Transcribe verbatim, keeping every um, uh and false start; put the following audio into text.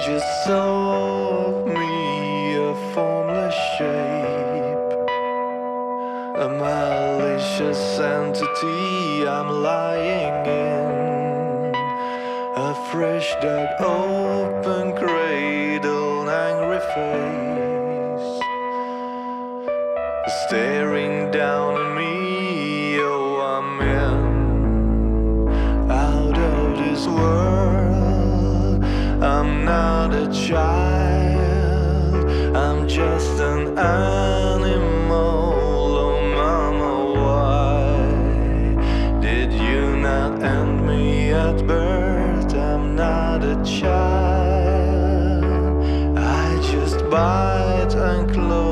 just saw me a formless shape, a malicious entity I'm lying in, a fresh dug open cradle, angry face staring down at me. Oh, I'm in, out of this world. I'm not a child, I'm just an animal. Oh mama, why did you not end me at birth? I'm not a child, I just bite and close